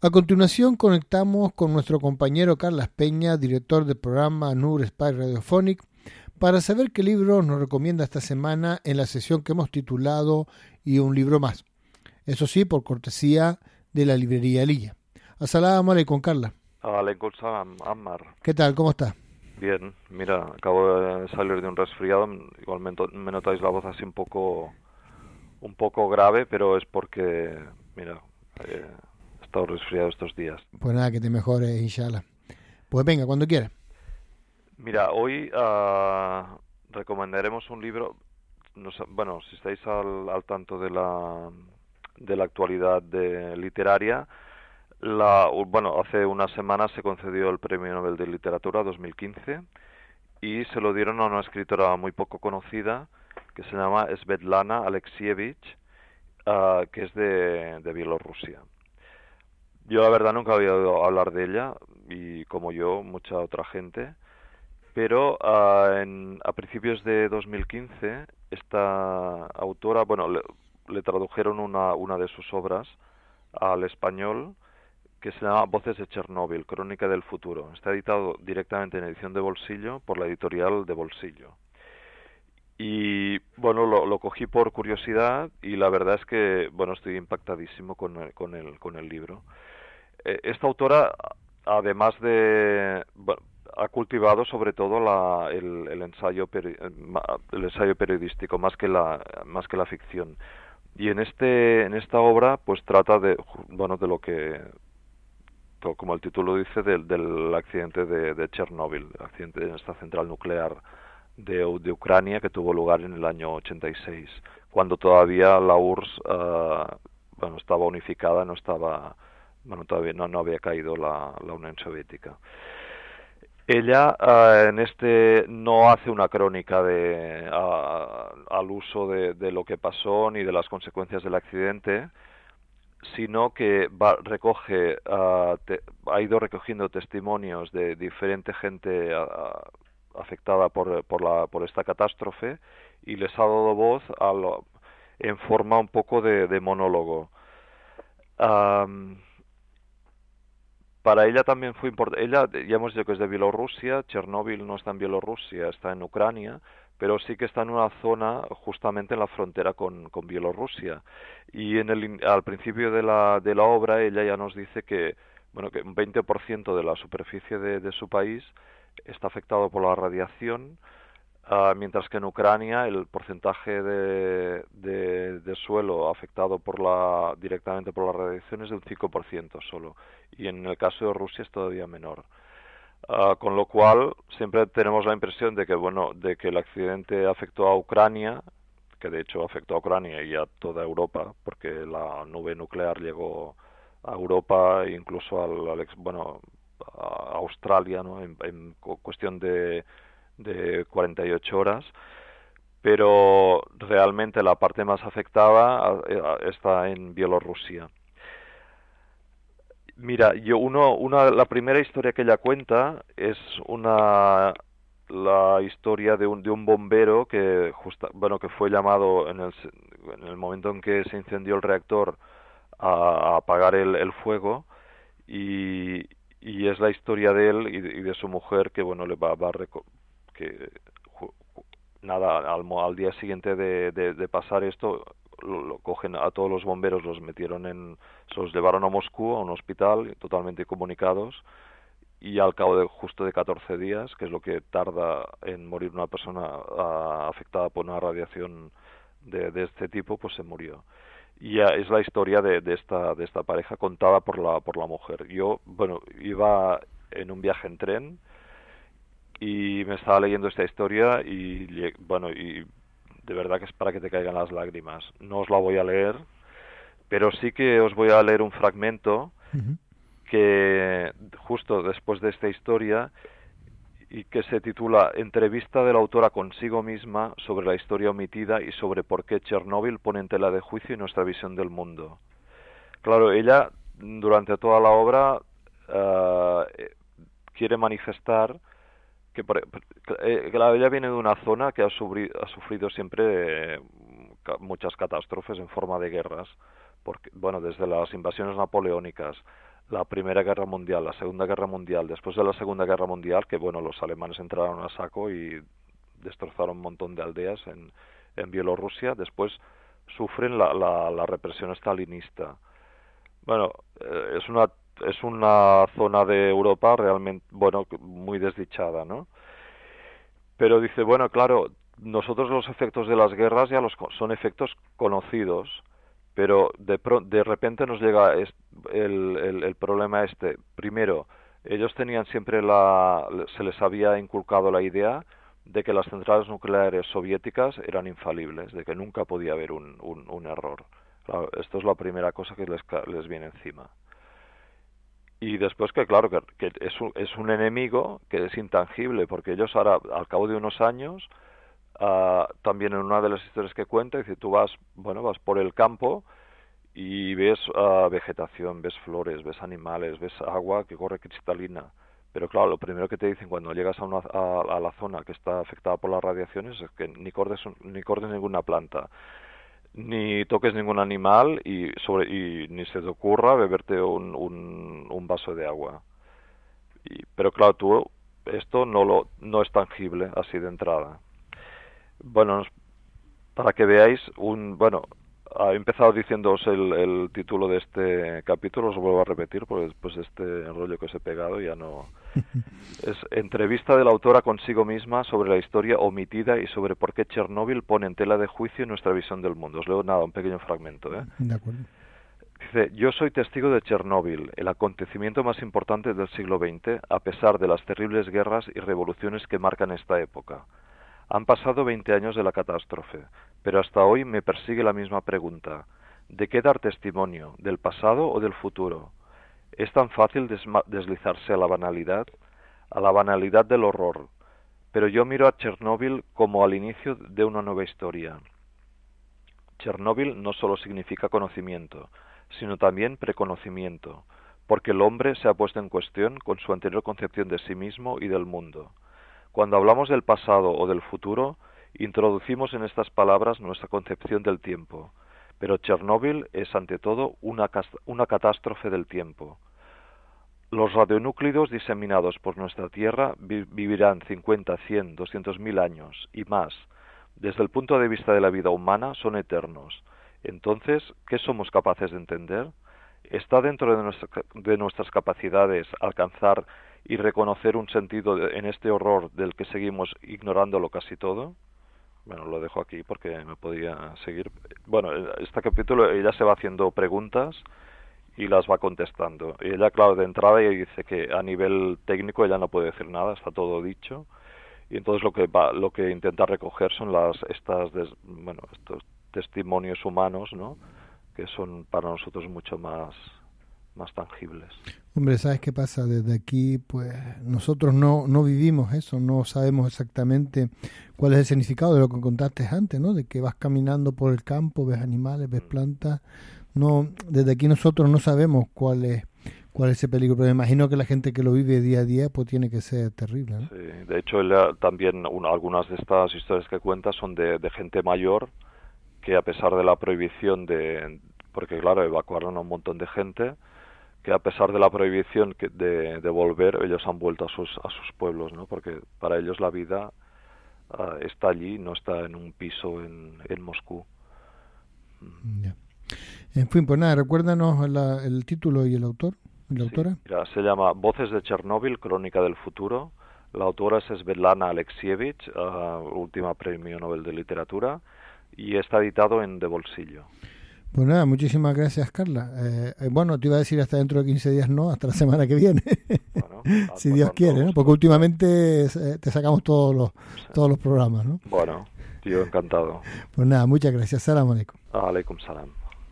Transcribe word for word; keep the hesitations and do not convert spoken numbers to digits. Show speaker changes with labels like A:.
A: A continuación conectamos con nuestro compañero Carlas Peña, director del programa Nur Spy Radiophonic, para saber qué libro nos recomienda esta semana en la sesión que hemos titulado Y un libro más. Eso sí, por cortesía de la librería Elilla. Assalamu alaikum, Carla.
B: Alaikum salam, Ammar.
A: ¿Qué tal? ¿Cómo está?
B: Bien, mira, acabo de salir de un resfriado. Igual me, me notáis la voz así un poco, un poco grave, pero es porque, mira, eh, he estado resfriado estos días.
A: Pues nada, que te mejores, inshallah. Pues venga, cuando quieras.
B: Mira, hoy uh, recomendaremos un libro. Nos, bueno, si estáis al, al tanto de la de la actualidad de, literaria, la, bueno, hace unas semanas se concedió el Premio Nobel de Literatura dos mil quince y se lo dieron a una escritora muy poco conocida que se llama Svetlana Alexievich, uh, que es de, de Bielorrusia. Yo la verdad nunca había oído hablar de ella, y como yo, mucha otra gente. Pero uh, en, a principios de dos mil quince, esta autora, bueno, le, le tradujeron una, una de sus obras al español, que se llama Voces de Chernóbil, Crónica del Futuro. Está editado directamente en edición de bolsillo por la editorial de Bolsillo. Y bueno, lo, lo cogí por curiosidad y la verdad es que, bueno, estoy impactadísimo con el, con el, con el libro. Eh, esta autora, además de... Bueno, ha cultivado sobre todo la, el, el ensayo peri, el ensayo periodístico más que la más que la ficción, y en este en esta obra pues trata de bueno de lo que, como el título dice, del, del accidente de, de Chernóbil, el accidente en esta central nuclear de, de Ucrania, que tuvo lugar en el año ochenta y seis, cuando todavía la U R S S uh, bueno estaba unificada, no estaba bueno todavía no, no había caído la, la Unión Soviética. Ella uh, en este no hace una crónica de uh, al uso de, de lo que pasó ni de las consecuencias del accidente, sino que va, recoge uh, te, ha ido recogiendo testimonios de diferente gente uh, afectada por por la por esta catástrofe y les ha dado voz a lo, en forma un poco de, de monólogo. Um, Para ella también fue importante. Ella, ya hemos dicho que es de Bielorrusia. Chernóbil no está en Bielorrusia, está en Ucrania, pero sí que está en una zona justamente en la frontera con, con Bielorrusia. Y en el, al principio de la, de la obra ella ya nos dice que, bueno, que un veinte por ciento de la superficie de, de su país está afectado por la radiación, Uh, mientras que en Ucrania el porcentaje de, de, de suelo afectado por la, directamente por la radiación es de un cinco por ciento solo, y en el caso de Rusia es todavía menor. Uh, con lo cual siempre tenemos la impresión de que, bueno, de que el accidente afectó a Ucrania, que de hecho afectó a Ucrania y a toda Europa, porque la nube nuclear llegó a Europa e incluso al, al bueno, a Australia, ¿no? en, en cuestión de de cuarenta y ocho horas, pero realmente la parte más afectada está en Bielorrusia. Mira, yo uno, una, la primera historia que ella cuenta es una la historia de un de un bombero que justa, bueno que fue llamado en el en el momento en que se incendió el reactor a, a apagar el, el fuego, y, y es la historia de él y de, y de su mujer que bueno le va, va a reco que nada al, al día siguiente de, de, de pasar esto lo, lo cogen a todos los bomberos, los metieron en se los llevaron a Moscú a un hospital totalmente incomunicados, y al cabo de justo de catorce días, que es lo que tarda en morir una persona a, afectada por una radiación de, de este tipo, pues se murió. Y ya es la historia de, de esta de esta pareja contada por la por la mujer. Yo bueno iba en un viaje en tren y me estaba leyendo esta historia y bueno y de verdad que es para que te caigan las lágrimas. No os la voy a leer, pero sí que os voy a leer un fragmento uh-huh. que justo después de esta historia, y que se titula Entrevista de la autora consigo misma sobre la historia omitida y sobre por qué Chernóbil pone en tela de juicio nuestra visión del mundo. Claro, ella durante toda la obra uh, quiere manifestar que, que ella viene de una zona que ha sufrido, ha sufrido siempre eh, muchas catástrofes en forma de guerras, porque bueno, desde las invasiones napoleónicas la Primera Guerra Mundial, la Segunda Guerra Mundial, después de la Segunda Guerra Mundial, que bueno, los alemanes entraron a saco y destrozaron un montón de aldeas en, en Bielorrusia, después sufren la, la, la represión stalinista. Bueno, eh, es una es una zona de Europa realmente, bueno, muy desdichada, ¿no? Pero dice, bueno, claro, nosotros los efectos de las guerras ya los son efectos conocidos, pero de pro, de repente nos llega el, el, el problema este. Primero, ellos tenían siempre la, se les había inculcado la idea de que las centrales nucleares soviéticas eran infalibles, de que nunca podía haber un, un, un error. Claro, esto es la primera cosa que les, les viene encima. Y después que, claro, que, que es, un, es un enemigo que es intangible, porque ellos ahora, al cabo de unos años, uh, también en una de las historias que cuenta, dice, tú vas, bueno, vas por el campo y ves uh, vegetación, ves flores, ves animales, ves agua que corre cristalina. Pero claro, lo primero que te dicen cuando llegas a, una, a, a la zona que está afectada por las radiaciones es que ni cortes, ni cortes ninguna planta, ni toques ningún animal y sobre y ni se te ocurra beberte un, un, un vaso de agua. Y, pero claro, tú esto no lo no es tangible así de entrada. Bueno, para que veáis un bueno, he empezado diciéndoos el, el título de este capítulo, os vuelvo a repetir porque después de este rollo que os he pegado ya no. Es entrevista de la autora consigo misma sobre la historia omitida y sobre por qué Chernóbil pone en tela de juicio nuestra visión del mundo. Os leo nada, un pequeño fragmento, ¿eh?
A: De acuerdo.
B: Dice, yo soy testigo de Chernóbil, el acontecimiento más importante del siglo veinte, a pesar de las terribles guerras y revoluciones que marcan esta época. Han pasado veinte años de la catástrofe, pero hasta hoy me persigue la misma pregunta. ¿De qué dar testimonio? ¿Del pasado o del futuro? ¿Es tan fácil deslizarse a la banalidad? A la banalidad del horror. Pero yo miro a Chernóbil como al inicio de una nueva historia. Chernóbil no solo significa conocimiento, sino también preconocimiento, porque el hombre se ha puesto en cuestión con su anterior concepción de sí mismo y del mundo. Cuando hablamos del pasado o del futuro, introducimos en estas palabras nuestra concepción del tiempo, pero Chernóbil es ante todo una, una catástrofe del tiempo. Los radionúclidos diseminados por nuestra Tierra vi vivirán cincuenta, cien, doscientos mil años y más. Desde el punto de vista de la vida humana son eternos. Entonces, ¿qué somos capaces de entender? ¿Está dentro de, nuestra, de nuestras capacidades alcanzar y reconocer un sentido de, en este horror del que seguimos ignorándolo casi todo? Bueno, lo dejo aquí porque me podía seguir. Bueno, este capítulo ella se va haciendo preguntas y las va contestando. Y ella, claro, de entrada ella dice que a nivel técnico ella no puede decir nada, está todo dicho. Y entonces lo que va, lo que intenta recoger son las estas des, bueno, estos testimonios humanos, ¿no? Que son para nosotros mucho más más tangibles.
A: Hombre, ¿sabes qué pasa? Desde aquí, pues nosotros no no vivimos eso, no sabemos exactamente cuál es el significado de lo que contaste antes, ¿no? De que vas caminando por el campo, ves animales, ves plantas. No, desde aquí nosotros no sabemos cuál es cuál es ese peligro, pero me imagino que la gente que lo vive día a día pues tiene que ser terrible, ¿no?
B: Sí, de hecho ella, también una, algunas de estas historias que cuenta son de, de gente mayor que a pesar de la prohibición de, porque claro, evacuaron a un montón de gente, que a pesar de la prohibición que de, de volver, ellos han vuelto a sus a sus pueblos, ¿no? Porque para ellos la vida uh, está allí, no está en un piso en, en Moscú.
A: Ya. En fin, pues nada, recuérdanos la, el título y el autor, y la
B: sí,
A: autora.
B: Mira, se llama Voces de Chernóbil, Crónica del Futuro. La autora es Svetlana Alexievich, uh, última premio Nobel de Literatura, y está editado en De Bolsillo.
A: Pues nada, muchísimas gracias, Carla. Eh, bueno, te iba a decir hasta dentro de quince días, no, hasta la semana que viene. Bueno, si Dios quiere, ¿no? Porque últimamente te sacamos todos los sí. todos los programas, ¿no?
B: Bueno, yo encantado.
A: Pues nada, muchas gracias. Salam aleikum.
B: Aleikum salam.